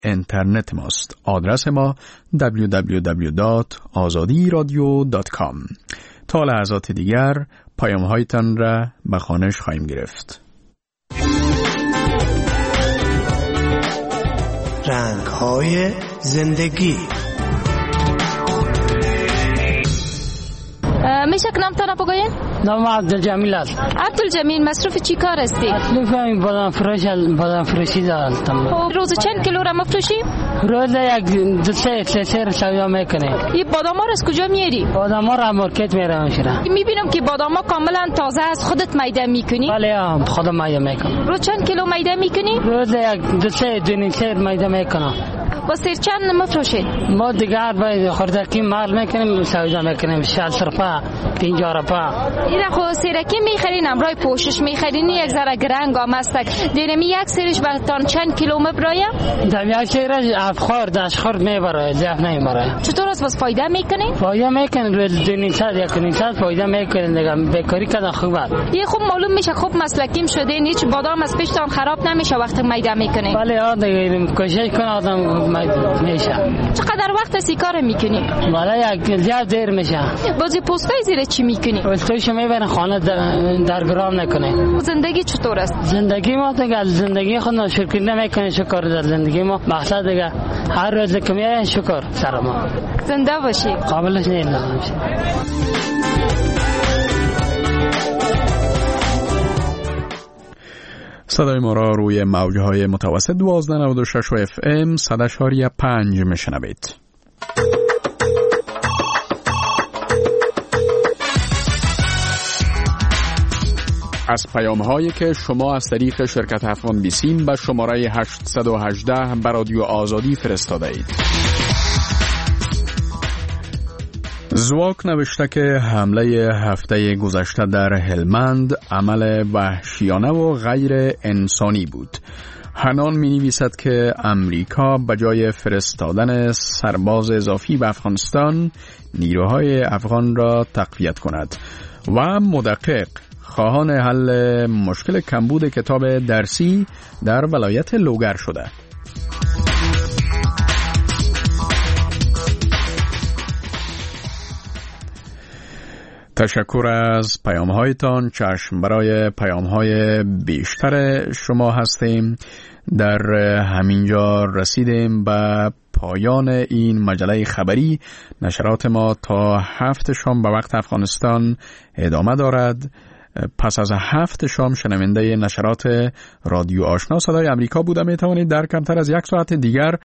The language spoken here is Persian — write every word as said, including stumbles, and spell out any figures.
اینترنت ماست. آدرس ما دبلیو دبلیو دبلیو دات آزادی رادیو دات کام. تا لحظات دیگر پیام هایتان را به خوانش خواهیم گرفت. رنگ های زندگی. میشه که نام تانو بگوین؟ نام عبدالجمیل است. عبدالجمیل، مصروف چی کار هستی؟ مصروف همین بادام فروش بادام فروشی دارم. روز چند کیلو را مفروشی؟ روز یک دو سه سه سه سویا میکنه. این بادام ها را از کجا میاری؟ بادام ها را مارکت میرم میشورم. میبینم که بادام ها کاملا تازه است. خودت میده میکنی؟ بله خودم میده میکنم. روز چند کیلو میده میکنی؟ روز یک دو سه دو نیم سه میده میکنم. با سیر چند مفروشی؟ ما دیگر باید خوردکی مال میکنیم سویا میکنیم شصت روپا پنجاه روپا. این خو سیرکی میخرین امرای پوشش میخرین یک ذره گرنگ آمستک دیرمی یک سیرش براتان چند کیلو مبرایم؟ در یک سیرش افخور داشخور میبره ضعف نمیبره. چطور است باز فایده میکنین؟ فایده میکنین روز دو نیم ساعت یک نیم ساعت فایده میکنین دیگه بیکاری کردن خوبه. یه خوب معلوم میشه خوب مسلکیم شدین هیچ بادام از پیشتان خراب نمیشه وقتی میده میکنین؟ بله آ دیگه کوشش کنه آدم میشه. چقدر وقت سی کار میکنی؟ بله یک زیاد دیر میشه. بازی پستای زیر چی میکنی؟ پستایش میبرن خانه در گرام نکنه. زندگی چطور است؟ زندگی ما دیگه زندگی خود شکر نمیکنه. شکر در زندگی ما مقصد دیگه هر روز که میای شکر سر ما. زنده باشی. قابلش نیست. صدای ما را روی موجهای متوسط دوازده نود و شش و اف ام صد اشاری پنج میشنوید. از پیام هایی که شما از طریق شرکت افغان بیسیم به شماره هشت یک هشت به رادیو آزادی فرستاده اید. زواک نوشته که حمله هفته گذشته در هلمند عمل وحشیانه و غیر انسانی بود. حنان می نویسد که امریکا به جای فرستادن سرباز اضافی به افغانستان نیروهای افغان را تقویت کند و مدقق خواهان حل مشکل کمبود کتاب درسی در ولایت لوگر شده. تشکر از پیام هایتان. چشم برای پیام های بیشتر شما هستیم. در همینجا رسیدیم به پایان این مجله خبری. نشرات ما تا هفت شام به وقت افغانستان ادامه دارد. پس از هفت شام شنونده نشرات رادیو آشنا صدای امریکا بوده. می توانید در کمتر از یک ساعت دیگر